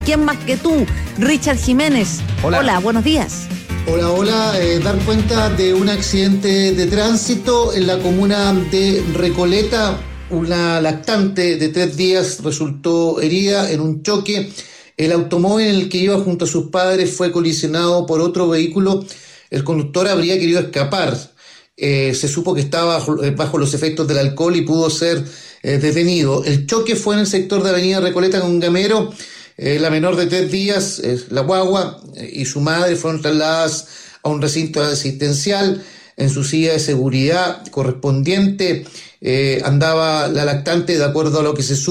¿Quién más que tú? Richard Jiménez. Hola, buenos días. Hola, dar cuenta de un accidente de tránsito en la comuna de Recoleta. Una lactante de 3 días resultó herida en un choque. El automóvil en el que iba junto a sus padres fue colisionado por otro vehículo. El conductor habría querido escapar. Se supo que estaba bajo los efectos del alcohol y pudo ser detenido. El choque fue en el sector de Avenida Recoleta con Gamero. La menor de 3 días, la guagua, y su madre fueron trasladadas a un recinto asistencial. En su silla de seguridad correspondiente andaba la lactante, de acuerdo a lo que se supo.